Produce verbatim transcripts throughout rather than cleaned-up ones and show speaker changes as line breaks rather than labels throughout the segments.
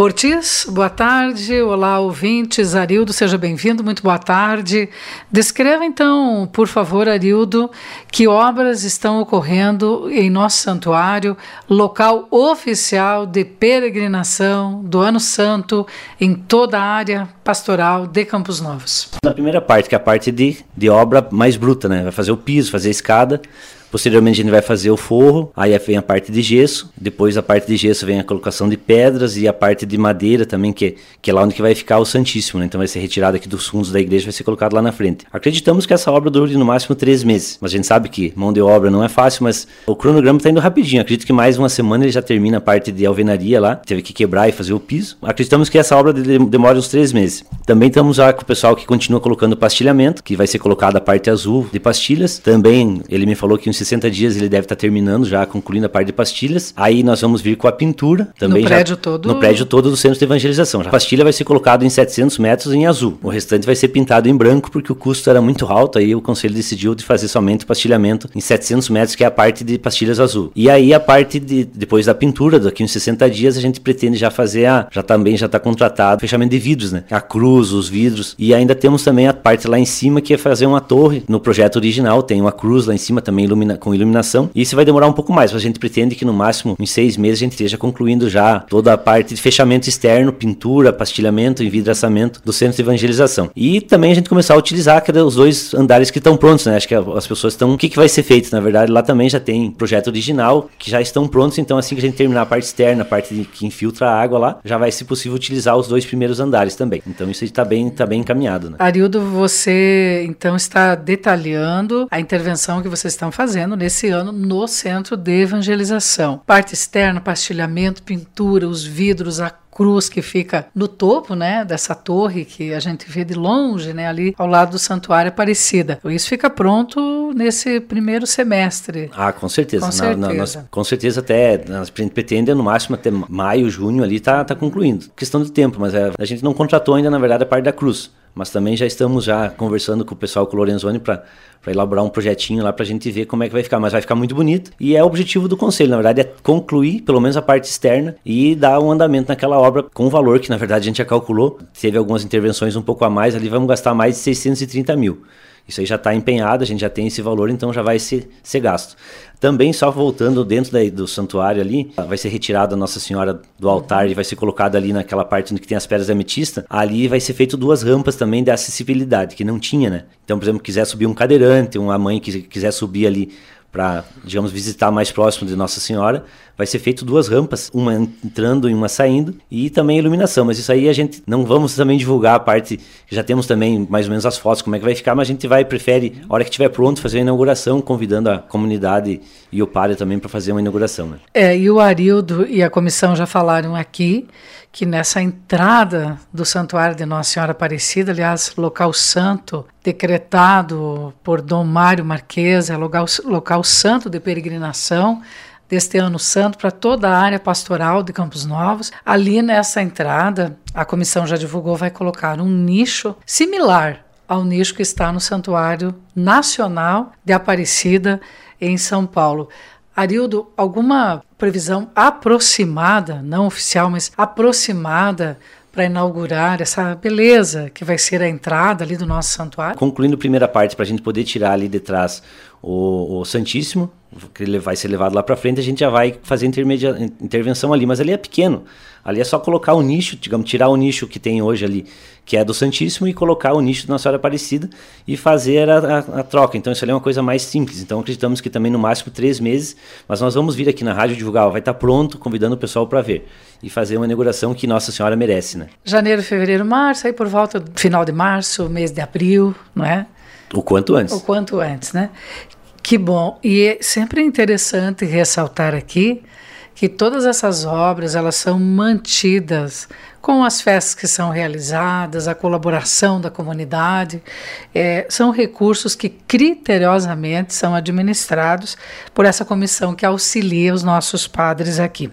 Ortiz, boa tarde. Olá, ouvintes. Arildo, seja bem-vindo, muito boa tarde. Descreva então, por favor, Arildo, que obras estão ocorrendo em nosso santuário, local oficial de peregrinação do Ano Santo em toda a área pastoral de Campos Novos.
Na primeira parte, que é a parte de, de obra mais bruta, né? Vai fazer o piso, fazer a escada. Posteriormente a gente vai fazer o forro, aí vem a parte de gesso, depois a parte de gesso vem a colocação de pedras e a parte de madeira também, que, que é lá onde que vai ficar o Santíssimo, né? Então vai ser retirado aqui dos fundos da igreja e vai ser colocado lá na frente. Acreditamos que essa obra dure no máximo três meses, mas a gente sabe que mão de obra não é fácil, mas o cronograma está indo rapidinho. Acredito que mais uma semana ele já termina a parte de alvenaria lá, teve que quebrar e fazer o piso. Acreditamos que essa obra demora uns três meses. Também estamos lá com o pessoal que continua colocando pastilhamento, que vai ser colocada a parte azul de pastilhas. Também ele me falou que uns sessenta dias ele deve estar terminando já, concluindo a parte de pastilhas. Aí nós vamos vir com a pintura. Também
no
já,
prédio todo?
No prédio todo do Centro de Evangelização. A pastilha vai ser colocada em setecentos metros em azul. O restante vai ser pintado em branco porque o custo era muito alto. Aí o conselho decidiu de fazer somente o pastilhamento em setecentos metros, que é a parte de pastilhas azul. E aí a parte de, depois da pintura, daqui uns sessenta dias, a gente pretende já fazer a, já também já está contratado, fechamento de vidros, né? A cruz, os vidros. E ainda temos também a parte lá em cima, que é fazer uma torre. No projeto original tem uma cruz lá em cima também ilumina, com iluminação. E isso vai demorar um pouco mais, mas a gente pretende que no máximo em seis meses a gente esteja concluindo já toda a parte de fechamento externo, pintura, pastilhamento, envidraçamento do Centro de Evangelização. E também a gente começar a utilizar os dois andares que estão prontos, né? Acho que as pessoas estão... O que, que vai ser feito? Na verdade, lá também já tem projeto original, que já estão prontos, então assim que a gente terminar a parte externa, a parte de, que infiltra a água lá, já vai ser possível utilizar os dois primeiros andares também. Então isso está bem, tá bem encaminhado, né?
Arildo, você então está detalhando a intervenção que vocês estão fazendo nesse ano no Centro de Evangelização. Parte externa, pastilhamento, pintura, os vidros, a cruz que fica no topo, né, dessa torre que a gente vê de longe, né, ali ao lado do Santuário Aparecida. Isso fica pronto nesse primeiro semestre.
Ah, com certeza.
Com certeza,
na, nós, com certeza até, a gente pretende no máximo até maio, junho ali tá, tá concluindo. Questão de tempo, mas é, a gente não contratou ainda, na verdade, a parte da cruz. Mas também já estamos já conversando com o pessoal, com o Lorenzoni, para elaborar um projetinho lá para a gente ver como é que vai ficar. Mas vai ficar muito bonito. E é o objetivo do conselho, na verdade, é concluir pelo menos a parte externa e dar um andamento naquela obra com o valor que, na verdade, a gente já calculou. Teve algumas intervenções um pouco a mais, ali vamos gastar mais de seiscentos e trinta mil. Isso aí já está empenhado, a gente já tem esse valor, então já vai ser, ser gasto. Também, só voltando dentro da, do santuário ali, vai ser retirada a Nossa Senhora do altar e vai ser colocada ali naquela parte onde tem as pedras de ametista. Ali vai ser feito duas rampas também de acessibilidade, que não tinha, né? Então, por exemplo, quiser subir um cadeirante, uma mãe que quiser subir ali para, digamos, visitar mais próximo de Nossa Senhora, vai ser feito duas rampas, uma entrando e uma saindo, e também iluminação, mas isso aí a gente não vamos também divulgar a parte, que já temos também mais ou menos as fotos, como é que vai ficar, mas a gente vai, prefere, a hora que estiver pronto, fazer a inauguração, convidando a comunidade e o padre também para fazer uma inauguração, né? É,
e o Arildo e a comissão já falaram aqui, que nessa entrada do Santuário de Nossa Senhora Aparecida, aliás, local santo, decretado por Dom Mário Marques, é local, local santo de peregrinação deste ano santo para toda a área pastoral de Campos Novos. Ali nessa entrada, a comissão já divulgou, vai colocar um nicho similar ao nicho que está no Santuário Nacional de Aparecida em São Paulo. Arildo, alguma previsão aproximada, não oficial, mas aproximada para inaugurar essa beleza que vai ser a entrada ali do nosso santuário?
Concluindo a primeira parte, para a gente poder tirar ali de trás o, o Santíssimo, que ele vai ser levado lá para frente, a gente já vai fazer intermedia, intervenção ali, mas ali é pequeno. Ali é só colocar o nicho, digamos, tirar o nicho que tem hoje ali, que é do Santíssimo, e colocar o nicho da Nossa Senhora Aparecida e fazer a, a, a troca. Então isso ali é uma coisa mais simples. Então acreditamos que também no máximo três meses, mas nós vamos vir aqui na rádio divulgar, vai estar pronto, convidando o pessoal para ver e fazer uma inauguração que Nossa Senhora merece, né?
Janeiro, fevereiro, março, aí por volta do final de março, mês de abril, não é?
O quanto antes.
O quanto antes, né? Que bom. E é sempre interessante ressaltar aqui que todas essas obras, elas são mantidas com as festas que são realizadas, a colaboração da comunidade, é, são recursos que criteriosamente são administrados por essa comissão que auxilia os nossos padres aqui.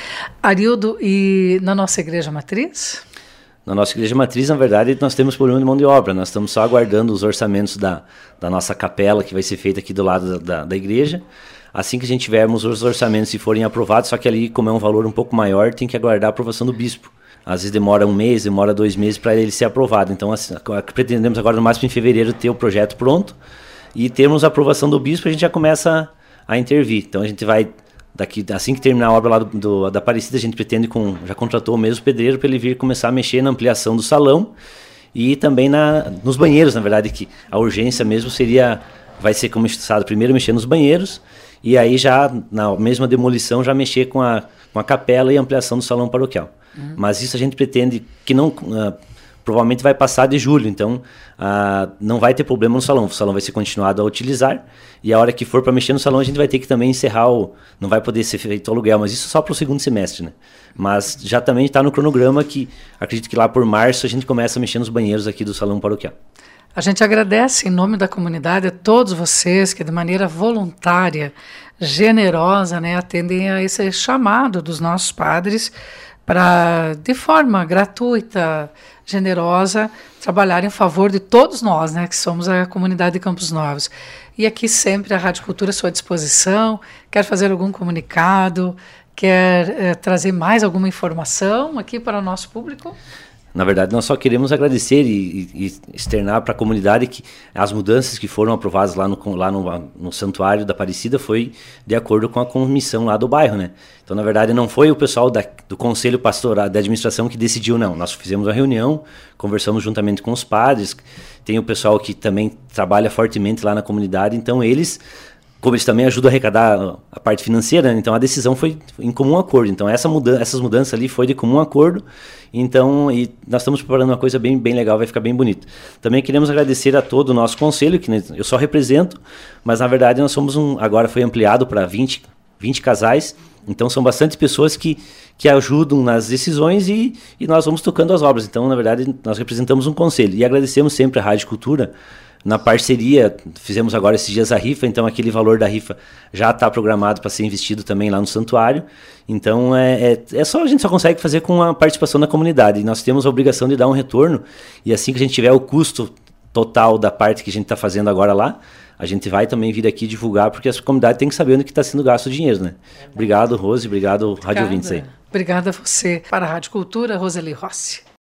Arildo, e na nossa igreja matriz?
Na nossa igreja matriz, na verdade, nós temos problema de mão de obra. Nós estamos só aguardando os orçamentos da, da nossa capela, que vai ser feita aqui do lado da, da, da igreja. Assim que a gente tivermos os orçamentos e forem aprovados, só que ali, como é um valor um pouco maior, tem que aguardar a aprovação do bispo. às vezes demora um mês, demora dois meses para ele ser aprovado. Então, assim, pretendemos agora, no máximo em fevereiro, ter o projeto pronto e termos a aprovação do bispo, a gente já começa a, a intervir. Então, a gente vai, daqui, assim que terminar a obra lá do, do, da Aparecida, a gente pretende, com, já contratou o mesmo pedreiro para ele vir começar a mexer na ampliação do salão e também na, nos banheiros, na verdade, que a urgência mesmo seria, vai ser começado primeiro mexer nos banheiros e aí já, na mesma demolição, já mexer com a, com a capela e a ampliação do salão paroquial. Uhum. Mas isso a gente pretende que não... Uh, provavelmente vai passar de julho, então uh, não vai ter problema no salão. O salão vai ser continuado a utilizar e a hora que for para mexer no salão a gente vai ter que também encerrar o... Não vai poder ser feito o aluguel, mas isso só para o segundo semestre, né? Mas já também está no cronograma que acredito que lá por março a gente começa a mexer nos banheiros aqui do salão paroquial.
A gente agradece em nome da comunidade a todos vocês que de maneira voluntária, generosa, né, atendem a esse chamado dos nossos padres para, de forma gratuita, generosa, trabalhar em favor de todos nós, né, que somos a comunidade de Campos Novos. E aqui sempre a Rádio Cultura à sua disposição. Quer fazer algum comunicado? Quer eh, trazer mais alguma informação aqui para o nosso público?
Na verdade, nós só queremos agradecer e, e, e externar para a comunidade que as mudanças que foram aprovadas lá, no, lá no, no Santuário da Aparecida foi de acordo com a comissão lá do bairro, né? Então, na verdade, não foi o pessoal da, do Conselho Pastoral, da administração que decidiu, não. Nós fizemos uma reunião, conversamos juntamente com os padres, tem o pessoal que também trabalha fortemente lá na comunidade, então eles... Como eles também ajudam a arrecadar a parte financeira, né? Então a decisão foi em comum acordo. Então essa mudança, essas mudanças ali foi de comum acordo. Então e nós estamos preparando uma coisa bem, bem legal, vai ficar bem bonito. Também queremos agradecer a todo o nosso conselho, que eu só represento, mas na verdade nós somos um, agora foi ampliado para vinte, vinte casais. Então são bastante pessoas que, que ajudam nas decisões e, e nós vamos tocando as obras. Então, na verdade, nós representamos um conselho. E agradecemos sempre a Rádio Cultura. Na parceria, fizemos agora esses dias a rifa, então aquele valor da rifa já está programado para ser investido também lá no santuário. Então é, é, é só, a gente só consegue fazer com a participação da comunidade. E nós temos a obrigação de dar um retorno. E assim que a gente tiver o custo total da parte que a gente está fazendo agora lá, a gente vai também vir aqui divulgar, porque a comunidade tem que saber onde que está sendo gasto o dinheiro, né? Obrigado, Rose, obrigado, Rádio Ouvintes aí.
Obrigada a você. Para a Rádio Cultura, Roseli Rossi.